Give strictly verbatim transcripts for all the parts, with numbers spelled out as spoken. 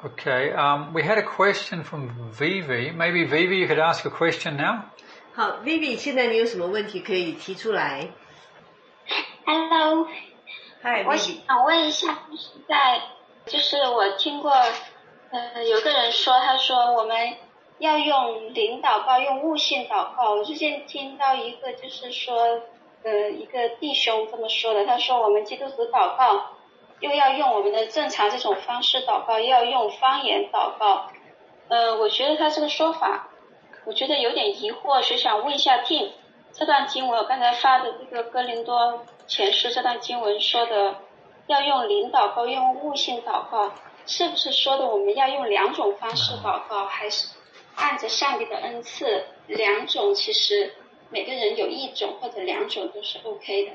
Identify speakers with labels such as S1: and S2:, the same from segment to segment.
S1: Okay, um, we had a question from Vivi. Maybe Vivi, you could ask a question now.
S2: 好 ，Vivi， 现在你有什么问题可以提出来
S3: ？Hello，
S2: Hi，
S3: 我想问一下，就是在就是我听过，呃，有个人说，他说我们要用灵祷告，用悟性祷告。我最近听到一个，就是说，呃，一个弟兄这么说的，他说我们基督徒祷告。又要用我们的正常这种方式祷告，又要用方言祷告。呃，我觉得他这个说法，我觉得有点疑惑，所以想问一下 Tim， 这段经文我刚才发的这个哥林多前书这段经文说的，要用灵祷告，用悟性祷告，是不是说的我们要用两种方式祷告，还是按着上帝的恩赐，两种其实每个人有一种或者两种都是 OK 的。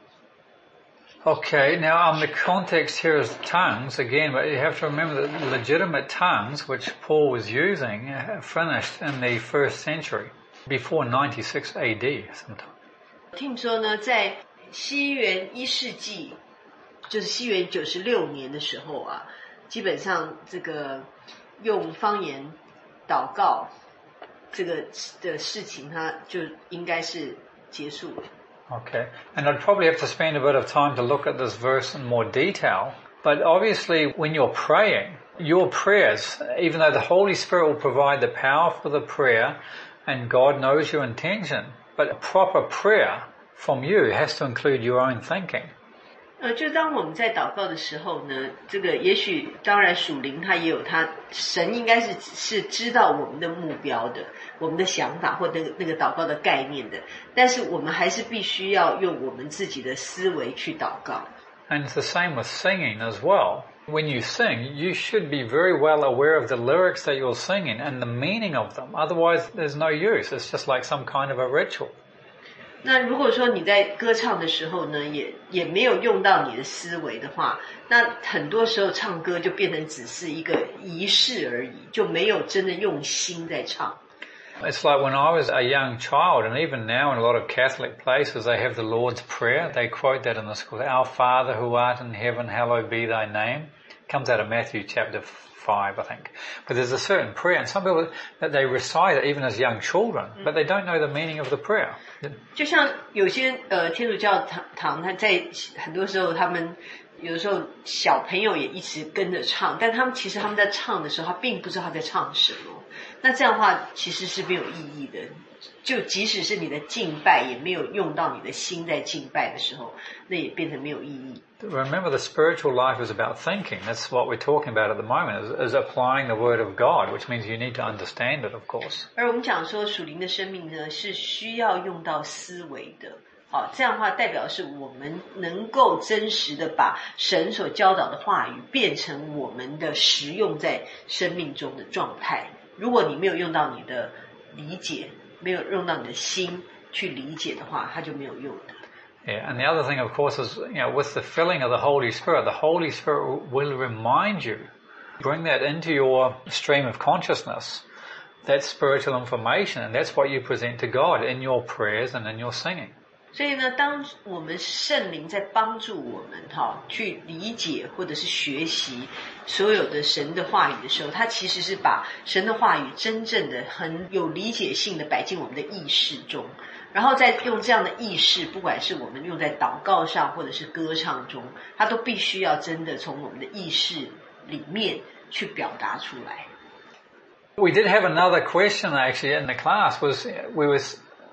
S1: Okay, now um, the context here is tongues again, but you have to remember that legitimate tongues, which Paul was using, uh, finished in the first century, before ninety-six A D sometime.
S2: Tim 说呢，在西元一世纪，就是西元九十六年的时候啊，基本上这个用方言祷告这个的事情，它就应该是结束了。
S1: Okay, and I'd probably have to spend a bit of time to look at this verse in more detail, but obviously when you're praying, your prayers, even though the Holy Spirit will provide the power for the prayer and God knows your intention, but a proper prayer from you has to include your own thinking.
S2: 呃，就当我们在祷告的时候呢，这个也许当然属灵他也有他，神应该是是知道我们的目标的，我们的想法或那个那个祷告的概念的，但是我们还是必须要用我们自己的思维去祷告。
S1: And it's the same with singing as well. When you sing, you should be very well aware of the lyrics that you're singing and the meaning of them. Otherwise, there's no use. It's just like some kind of a ritual.
S2: 那如果说你在歌唱的时候呢，也也没有用到你的思维的话，那很多时候唱歌就变成只是一个仪式而已，就没有真的用心在唱。
S1: It's like when I was a young child, and even now in a lot of Catholic places, they have the Lord's Prayer. They quote that in the school. Our Father who art in heaven, hallowed be thy name. It comes out of Matthew chapter five, I think. But there's a certain prayer, and some people, that they recite it even as young children, but they don't know the meaning of the prayer.
S2: 就像有些呃天主教堂堂，他在很多时候他们有的时候小朋友也一直跟着唱，但他们其实他们在唱的时候，他并不知道他在唱什么。那这样的话其实是没有意义的，就即使是你的敬拜也没有用到你的心在敬拜的时候，那也变成没有意义。
S1: Remember, the spiritual life is about thinking. That's what we're talking about at the moment, is, is applying the Word of God, which means you need to understand it, of course.
S2: 而我们讲说属灵的生命呢，是需要用到思维的。好，这样的话代表是我们能够真实的把神所教导的话语变成我们的实用在生命中的状态。如果你没有用到你的理解，没有用到你的心去理解的话，它就没有用的。
S1: Yeah, and the other thing, of course, is, you know, with the filling of the Holy Spirit, the Holy Spirit will remind you, bring that into your stream of consciousness, that spiritual information, and that's what you present to God in your prayers and in your singing.
S2: 所以呢，当我们圣灵在帮助我们哈去理解或者是学习所有的神的话语的时候，它其实是把神的话语真正的很有理解性的摆进我们的意识中，然后再用这样的意识，不管是我们用在祷告上或者是歌唱中，它都必须要真的从我们的意识里面去表达出来。
S1: We did have another question actually in the class. Was we were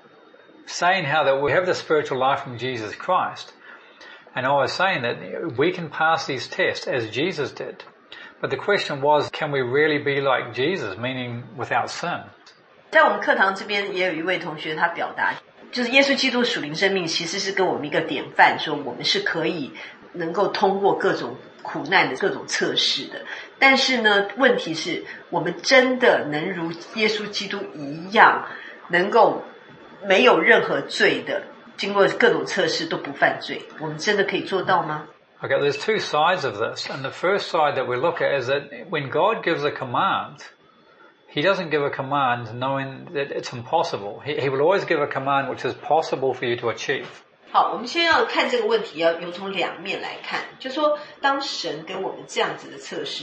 S1: saying how that we have the spiritual life from Jesus Christ, and I was saying that we can pass these tests as Jesus did, but the question was, can we really be like Jesus, meaning without sin?
S2: 在我们课堂这边也有一位同学他表达，就是耶稣基督属灵生命其实是跟我们一个典范，说我们是可以能够通过各种苦难的各种测试的，但是呢问题是我们真的能如耶稣基督一样能够没有任何罪的，经过各种测试都不犯罪，我们真的可以做到吗？
S1: Okay, there's two sides of this, and the first side that we look at is that when God gives a command, He doesn't give a command knowing that it's impossible. He, he will always give a command which is possible for you to achieve.
S2: 好，我们先要看这个问题，要由从两面来看，就说当神给我们这样子的测试，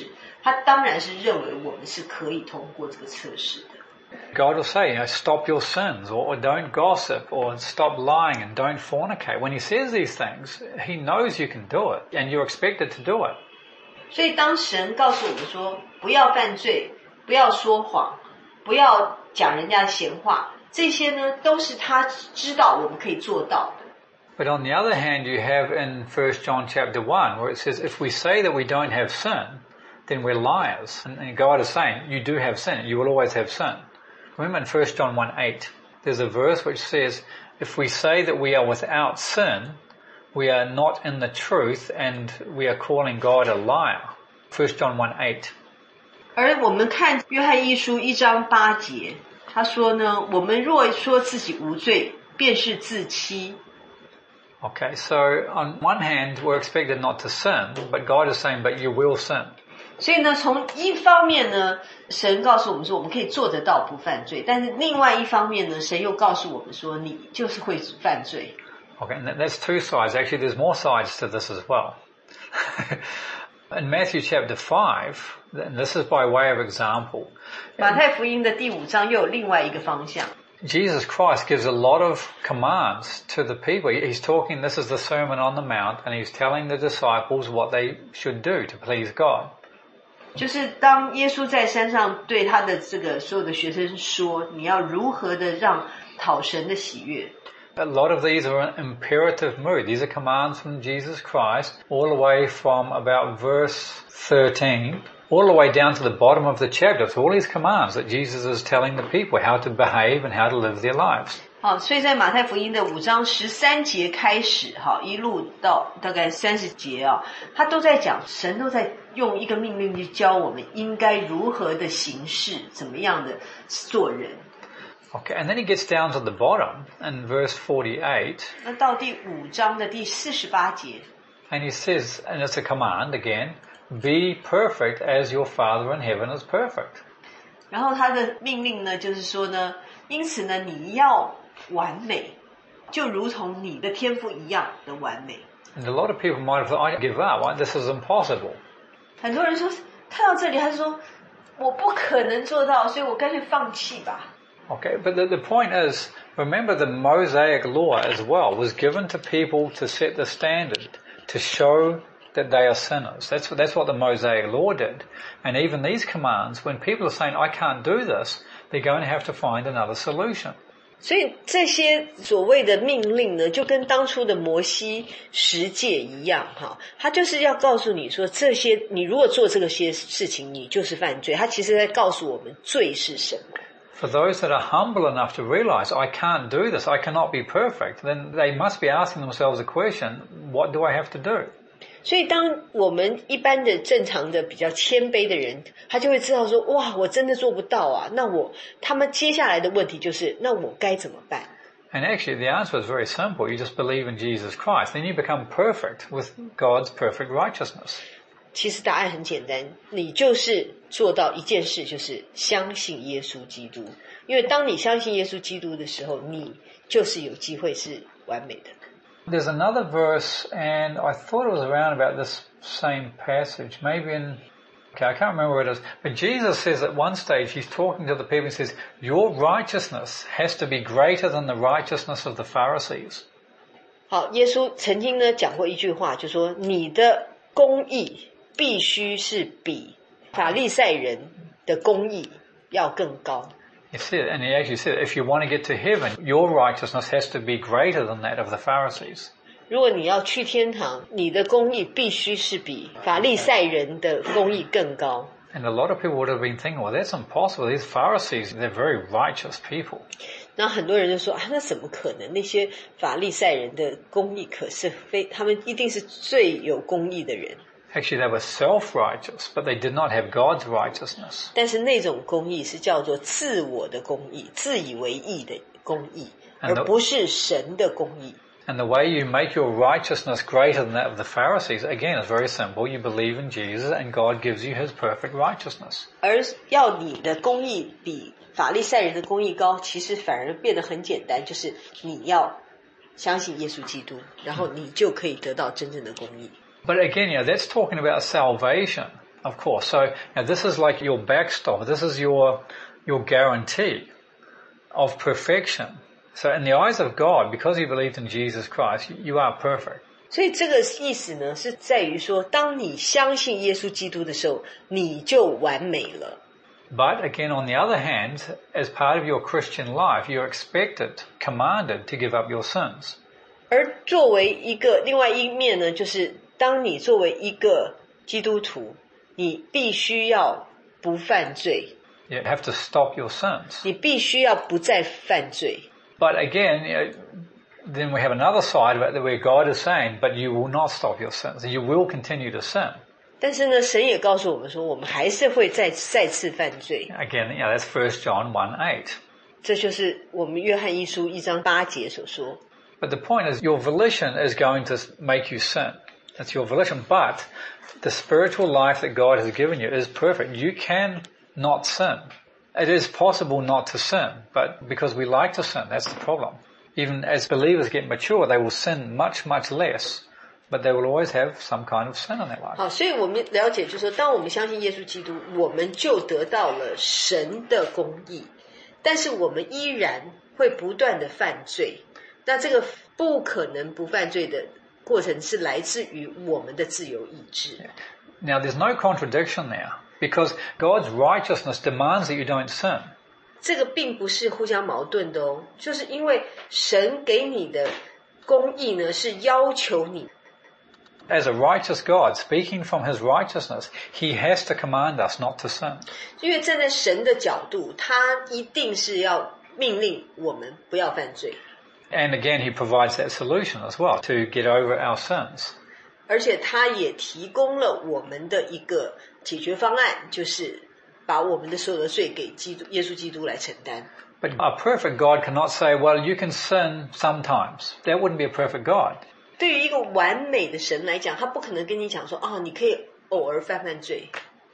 S2: 他当然是认为我们是可以通过这个测试的。
S1: God will say, you know, stop your sins, or, or don't gossip, or stop lying and don't fornicate. When he says these things, he knows you can do it, and you're expected to do it.
S2: 所以当神告诉我们说不要犯罪，不要说谎，不要讲人家闲话，这些呢都是他知道我们可以做到的。
S1: But on the other hand, you have in First John chapter one, where it says, if we say that we don't have sin, then we're liars. And, and God is saying, you do have sin, you will always have sin. Remember in First John one eight, there's a verse which says, if we say that we are without sin, we are not in the truth and we are calling God a liar. First John one eight.
S2: 而我们看约翰一书一章八节，他说呢，我们若说自己无罪，便是自欺。
S1: Okay, so on one hand, we're expected not to sin, but God is saying, but you will sin.
S2: 所以呢，从一方面呢，神告诉我们说我们可以做得到不犯罪，但是另外一方面呢，神又告诉我们说你就是会犯罪。
S1: Okay, and that's two sides. Actually, there's more sides to this as well. In Matthew chapter five, and this is by way of example.
S2: 马太福音的第五章又有另外一个方向。
S1: Jesus Christ gives a lot of commands to the people. He's talking, this is the Sermon on the Mount, and he's telling the disciples what they should do to please God.
S2: 就是当耶稣在山上对他的这个所有的学生说，你要如何的让讨神的喜悦。
S1: A lot of these are in imperative mood. These are commands from Jesus Christ, all the way from about verse thirteen, all the way down to the bottom of the chapter. So all these commands that Jesus is telling the people how to behave and how to live their lives.
S2: 好，所以在马太福音的五章十三节开始，好，一路到大概三十节啊，他都在讲，神都在用一个命令去教我们应该如何的行事，怎么样的做人。
S1: Okay, and then he gets down to the bottom in verse forty-eight.
S2: 那到第五章的第四十八节
S1: And he says, and it's a command again, be perfect as your Father in heaven is perfect.
S2: 然后他的命令呢，就是说呢，因此呢，你要完美，就如同你的天父一样的完美。
S1: And a lot of people might have thought, I give up, right? This is impossible.
S2: 很多人说，看到这里，他就说，我不可能做到，所以我干脆放弃吧。
S1: Okay, but the, the point is, remember the Mosaic law as well was given to people to set the standard, to show that they are sinners. That's what, that's what the Mosaic law did. And even these commands, when people are saying, I can't do this, they're going to have to find another solution.
S2: 所以这些所谓的命令呢，就跟当初的摩西十诫一样哈，他就是要告诉你说，这些你如果做这个些事情，你就是犯罪。他其实在告诉我们罪是什么。
S1: For those that are humble enough to realize, I can't do this, I cannot be perfect, then they must be asking themselves a question, what do I have to do?
S2: 所以当我们一般的正常的比较谦卑的人，他就会知道说，哇，我真的做不到啊，那我他们接下来的问题就是那我该怎么办？
S1: And actually the answer is very simple. You just believe in Jesus Christ. Then you become perfect with God's perfect righteousness.
S2: 其实答案很简单，你就是做到一件事，就是相信耶稣基督。因为当你相信耶稣基督的时候，你就是有机会是完美的。
S1: There's another verse, and I thought it was around about this same passage, maybe in, okay, I can't remember where it is, but Jesus says at one stage, he's talking to the people, he says, your righteousness has to be greater than the righteousness of the Pharisees.
S2: 好，耶稣曾经呢讲过一句话，就说你的公义必须是比法利赛人的公义要更高。
S1: He said, and he actually said, if you want to get to heaven, your righteousness has to be greater than that of the Pharisees.
S2: 如果你要去天堂，你的公义必须是比法利赛人的公义更高。
S1: And a lot of people would have been thinking, well, that's impossible. These Pharisees, they're very righteous people.
S2: 然后很多人就说啊，那怎么可能？那些法利赛人的公义可是非，他们一定是最有公义的人。
S1: Actually, they were self-righteous, but they did not have God's righteousness.
S2: 但是那种公义是叫做自我的公义，自以为义的公义，而不是神的公义。
S1: And the way you make your righteousness greater than that of the Pharisees, again, is very simple. You believe in Jesus and God gives you his perfect righteousness.
S2: 而要你的公义比法利赛人的公义高，其实反而变得很简单，就是你要相信耶稣基督，然后你就可以得到真正的公义。
S1: But again, you know, that's talking about salvation. Of course. So now this is like your backstop. This is your your guarantee of perfection. So in the eyes of God, because you believed in Jesus Christ, you are perfect.
S2: 所以这个意思呢，是在于说，当你相信耶稣基督的时候，你就完美了。
S1: But again, on the other hand, as part of your Christian life, you're expected, commanded to give up your sins.
S2: 而作为一个另外一面呢，就是当你作为一个基督徒，你必须要不犯罪。
S1: You have to stop your sins.
S2: 你必须要不再犯罪。
S1: But again, you know, then we have another side of it where God is saying, but you will not stop your sins. You will continue to sin.
S2: 但是呢，神也告诉我们说，我们还是会再再次犯罪。
S1: Again, you know, that's First John one eight.
S2: 这就是我们约翰一书一章八节所说。
S1: But the point is, your volition is going to make you sin. That's your volition. But the spiritual life that God has given you is perfect. You can not sin. It is possible not to sin, but because we like to sin, that's the problem. Even as believers get mature, they will sin much, much less, but they will always have some kind of sin in their life.
S2: 好，所以我们了解就是说，当我们相信耶稣基督，我们就得到了神的公义，但是我们依然会不断的犯罪。那这个不可能不犯罪的过程是来自于我们的自由意志。
S1: Now, there's no contradiction there, because God's righteousness demands that you don't sin.
S2: 这个并不是互相矛盾的哦，就是因为神给你的公义呢，是要求你。
S1: As a righteous God, speaking from his righteousness, he has to command us not to sin.
S2: 因为站在神的角度，他一定是要命令我们不要犯罪。
S1: And again, he provides that solution as well, to get over our sins.
S2: 而且他也提供了我们的一个解决方案，就是把我们的所有的罪给基督耶稣基督来承担。
S1: But a perfect God cannot say, well, you can sin sometimes. That wouldn't be a perfect God.
S2: 对于一个完美的神来讲，他不可能跟你讲说，哦，你可以偶尔犯犯罪。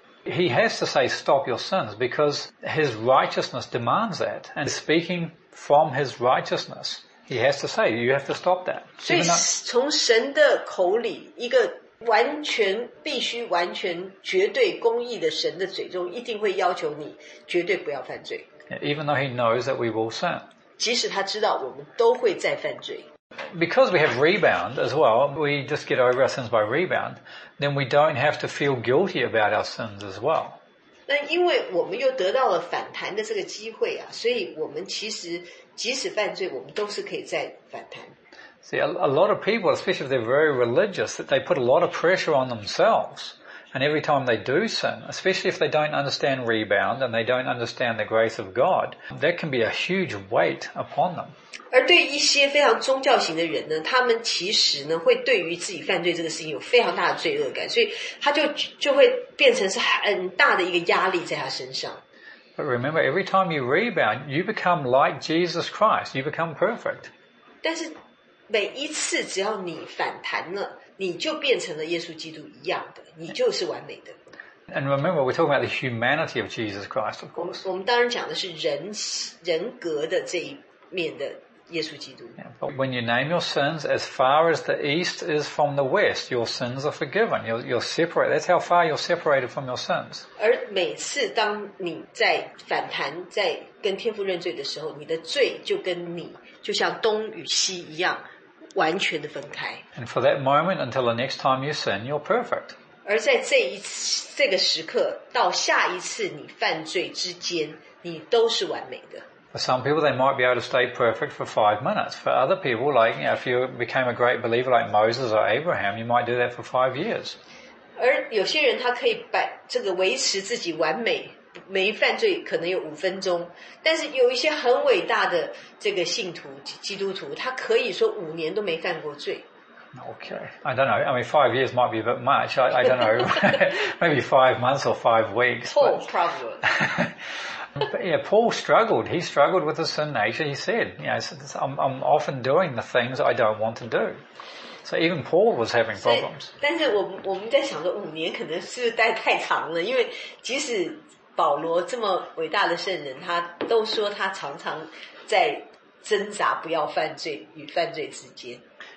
S1: He has to say, stop your sins, because his righteousness demands that. And speaking from his righteousness, he has to say, you have to stop that.
S2: 所以从神的口里，一个完全必须完全绝对公义的神的嘴中，一定会要求你绝对不要犯罪。
S1: Even though he knows that we will sin.
S2: 即使他知道我们都会再犯罪。
S1: Because we have rebound as well, we just get over our sins by rebound, then we don't have to feel guilty about our sins as well.
S2: 那因为我们又得到了反弹的这个机会啊，所以我们其实即使犯罪，我们都是可以再反弹。
S1: See, a, a lot of people, especially if they're very religious, that they put a lot of pressure on themselves. And every time they do sin, especially if they don't understand rebound and they don't understand the grace of God, that can be a huge weight upon them.
S2: 而对于一些非常宗教型的人呢，他们其实呢会对于自己犯罪这个事情有非常大的罪恶感，所以他就就会变成是很大的一个压力在他身上。
S1: But remember, every time you rebound, you become like Jesus Christ. You become perfect.
S2: 但是每一次只要你反弹了，你就变成了耶稣基督一样的，你就是完美的。
S1: And remember, we're talking about the humanity of Jesus Christ, of course.
S2: 我们当然讲的是人人格的这一面的耶稣基督。
S1: Yeah, but when you name your sins, as far as the east is from the west, your sins are forgiven. You're, you're separated. That's how far you're separated from your sins.
S2: 而每次当你在反弹，在跟天父认罪的时候，你的罪就跟你就像东与西一样，完全的分开。
S1: And for that moment, until the next time you sin, you're perfect.
S2: 而在这一次这个时刻到下一次你犯罪之间，你都是完美的。
S1: For some people, they might be able to stay perfect for five minutes. For other people, like, you know, if you became a great believer like Moses or Abraham, you might do that for five years.
S2: 而有些人他可以把这个维持自己完美，没犯罪可能有五分钟，但是有一些很伟大的这个信徒基督徒，他可以说五年都没犯过罪。
S1: Okay. I don't know. I mean, five years might be a bit much. I, I don't know. Maybe five months or five weeks.
S2: Paul
S1: but...
S2: probably.
S1: But yeah, Paul struggled. He struggled with his sin nature. He said, you know, I'm, I'm often doing the things I don't want to do. So even Paul was having problems.
S2: 但是我们我们在想说五年可能是待太长了，因为即使保罗这么伟大的圣人，他都说他常常在挣扎不要犯罪与犯罪之间。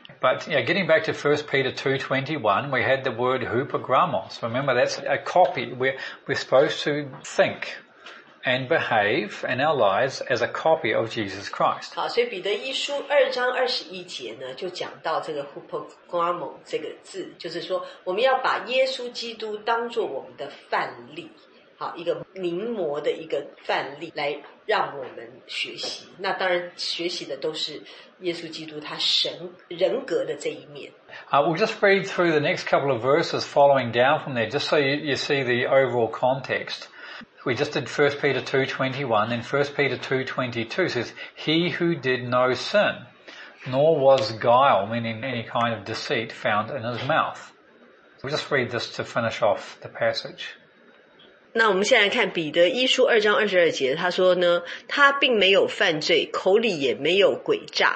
S1: But yeah, getting back to First Peter two twenty-one, we had the word hupogrammos. Remember, that's a copy. We're, we're supposed to think and behave in our lives as a copy of Jesus Christ.
S2: 好，所以彼得一书二章二十一节呢，就讲到这个 hupogrammos 这个字，就是说我们要把耶稣基督当作我们的范例。好，一个临摹的一个范例来让我们学习。那当然学习的都是耶稣基督他神人格的这一面。
S1: Uh, we'll just read through the next couple of verses following down from there, just so you, you see the overall context. We just did First Peter two twenty-one, then First Peter two twenty-two says, He who did no sin, nor was guile, meaning any kind of deceit, found in his mouth. We'll just read this to finish off the passage.
S2: 那我们现在看彼得一书二章二十二节，他说呢，他并没有犯罪，口里也没有诡诈。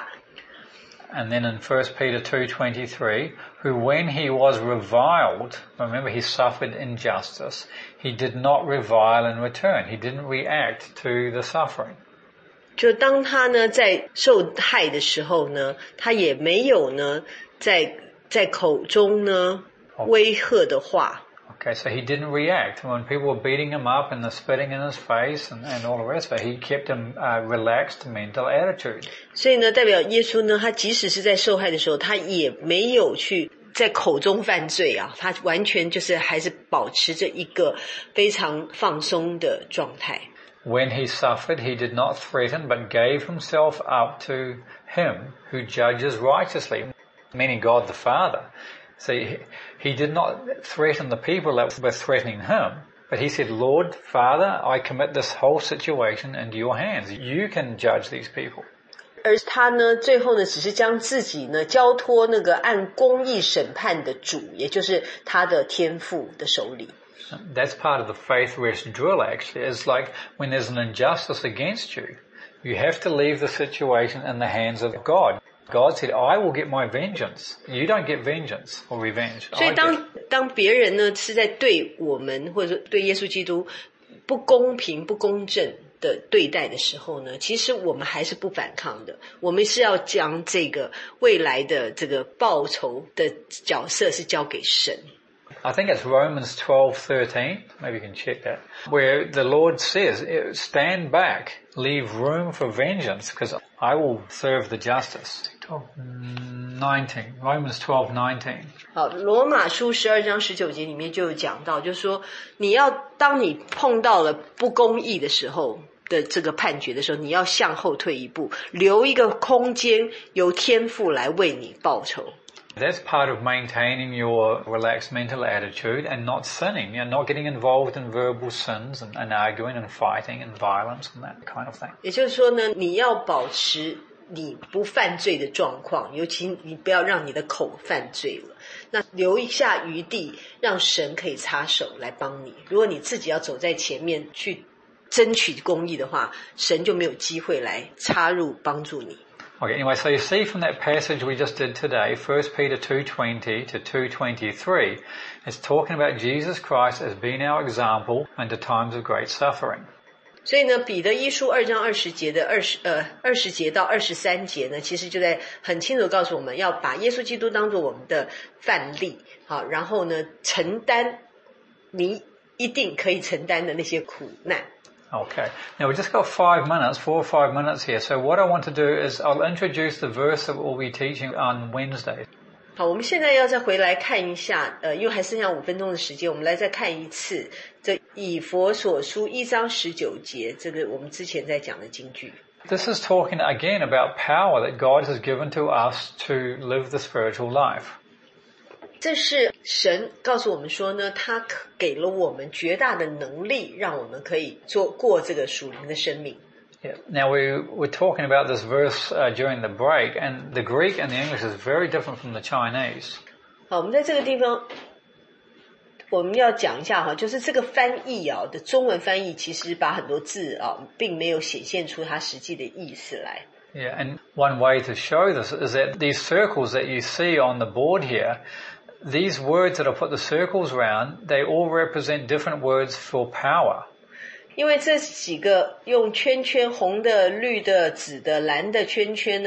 S1: And then in First Peter two twenty-three, who when he was reviled, remember he suffered injustice, he did not revile in return. He didn't react to the suffering.
S2: 就当他呢在受害的时候呢，他也没有呢在在口中呢威吓的话。
S1: Okay, so he didn't react. When people were beating him up and the spitting in his face and, and all the rest of it, he kept a uh, relaxed mental attitude.
S2: 所以呢，代表耶稣呢，他即使是在受害的时候，他也没有去在口中犯罪啊，他完全就是还是保持着一个非常放松的状态。
S1: When he suffered, he did not threaten, but gave himself up to him who judges righteously, meaning God the Father. See, he did not threaten the people that were threatening him, but he said, Lord, Father, I commit this whole situation into your hands. You can judge these people.
S2: 而他呢，最后呢，只是将自己呢交托那个按公义审判的主，也就是他的天父的手里。
S1: That's part of the faith rest drill, actually. It's like when there's an injustice against you, you have to leave the situation in the hands of God. God said, I will get my vengeance. You don't get vengeance or revenge.
S2: 所以当当别人呢是在对我们或者说对耶稣基督不公平不公正的对待的时候呢，其实我们还是不反抗的，我们是要将这个未来的这个报仇的角色是交给神。
S1: I think it's Romans twelve thirteen, maybe you can check that, where the Lord says, stand back, leave room for vengeance, because I will serve the justice. twelve nineteen, Romans twelve nineteen.
S2: 好，罗马书十二章十九节里面就有讲到，就是说你要当你碰到了不公义的时候的这个判决的时候，你要向后退一步，留一个空间，由天父来为你报仇。
S1: That's part of maintaining your relaxed mental attitude and not sinning, you know, not getting involved in verbal sins and, and arguing and fighting and violence and that kind of thing.
S2: 也就是说呢，你要保持你不犯罪的状况，尤其你不要让你的口犯罪了。那留一下余地，让神可以插手来帮你。如果你自己要走在前面去争取公义的话，神就没有机会来插入帮助你。
S1: Okay, anyway, so you see from that passage we just did today, First Peter two twenty to two twenty-three, it's talking about Jesus Christ as being our example under times of great suffering.
S2: 所以呢，彼得一书二章二十节的二十呃二十节到二十三节呢，其实就在很清楚告诉我们要把耶稣基督当作我们的范例，好，然后呢承担你一定可以承担的那些苦难。
S1: Okay, now we've just got five minutes, four or five minutes here. So what I want to do is I'll introduce the verse that we'll be teaching on Wednesday.
S2: 好，我们现在要再回来看一下，呃，因为还剩下五分钟的时间，我们来再看一次这以弗所书一章十九节，这个我们之前在讲的金句。
S1: This is talking again about power that God has given to us to live the spiritual life.
S2: 这是神告诉我们说呢，他给了我们绝大的能力，让我们可以做过这个属灵的生命。
S1: Yeah. Now we were talking about this verse uh, during the break, and the Greek and the English is very different from the Chinese.
S2: 好，我们在这个地方我们要讲一下哈，就是这个翻译啊的中文翻译，其实把很多字啊，并没有显现出它实际的意思来。
S1: Yeah, and one way to show this is that these circles that you see on the board here, these words that I put the circles around, they all represent different words for power.
S2: 因为这几个用圈圈红的、绿的、紫的、蓝的圈圈呢，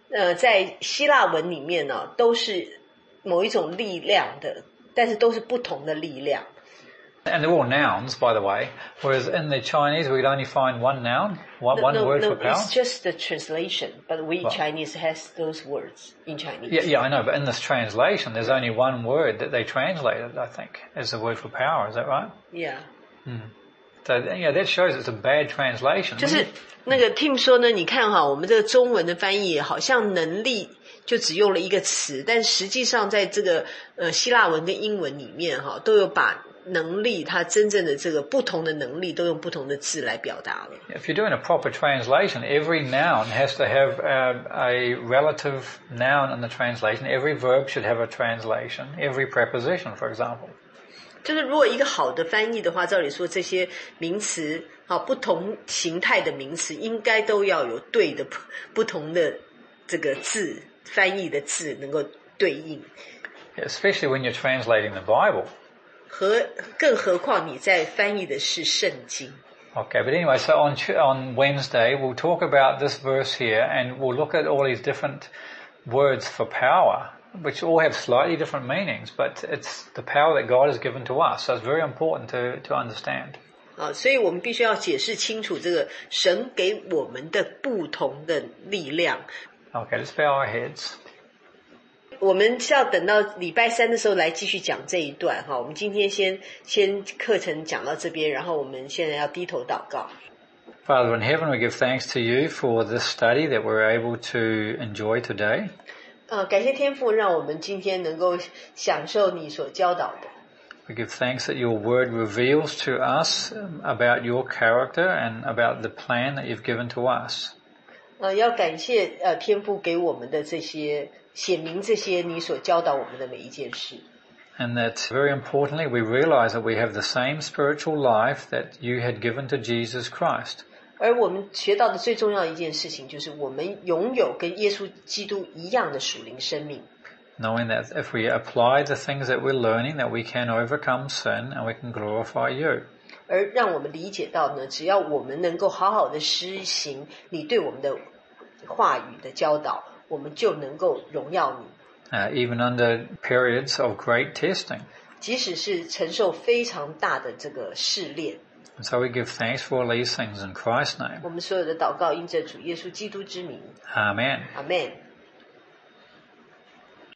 S2: 呃，在希腊文里面呢，都是某一种力量的，但是都是不同的力量。
S1: And they're all nouns, by the way. Whereas in the Chinese, we'd only find one noun, one,
S2: No,
S1: one
S2: no,
S1: word
S2: no,
S1: for power.
S2: it's just the translation, but we
S1: Well,
S2: Chinese has those words in Chinese.
S1: Yeah, yeah, I know, but in this translation, there's only one word that they translated, I think, as the word for power. Is that right?
S2: Yeah.
S1: Hmm. So, yeah, that shows it's a bad translation.
S2: 就是那个 Tim 说呢，你看哈，我们这个中文的翻译好像能力就只用了一个词，但实际上在这个呃希腊文跟英文里面哈，都有把能力它真正的这个不同的能力都用不同的字来表达了。
S1: If you're doing a proper translation, every noun has to have a, a relative noun in the translation. Every verb should have a translation. Every preposition, for example.
S2: 就是如果一个好的翻译的话，照理说这些名词好不同形态的名词应该都要有对的不同的这个字翻译的字能够对应。
S1: Especially when you're translating the Bible.
S2: 和更何况你在翻译的是圣经。
S1: Okay, but anyway, so on on Wednesday we'll talk about this verse here, and we'll look at all these different words for power, which all have slightly different meanings, but it's the power that God has given to us, so it's very important to to understand.
S2: 啊，所以我们必须要解释清楚这个神给我们的不同的力量。
S1: Okay, let's bow our heads.
S2: 我们是要等到礼拜三的时候来继续讲这一段哈。我们今天先先课程讲到这边，然后我们现在要低头祷告。
S1: Father in heaven, we give thanks to you for this study that we're able to enjoy today.
S2: 呃，感谢天父，让我们今天能够享受你所教导的。
S1: We give thanks that your word reveals to us about your character and about the plan that you've given to us.
S2: 呃，要感谢呃天父给我们的这些显明这些你所教导我们的每一件事。
S1: And that very importantly, we realize that we have the same spiritual life that you had given to Jesus Christ.
S2: 而我们学到的最重要的一件事情，就是我们拥有跟耶稣基督一样的属灵生命。
S1: Knowing that if we apply the things that we're learning, that we can overcome sin and we can glorify you.
S2: 而让我们理解到呢，只要我们能够好好的施行你对我们的话语的教导，我们就能够荣耀你。
S1: Uh, even under periods of great testing.
S2: 即使是承受非常大的这个试炼。
S1: And so we give thanks for all these things in Christ's name.
S2: 我们所有的祷告因着主耶稣基督之名。
S1: Amen.
S2: Amen.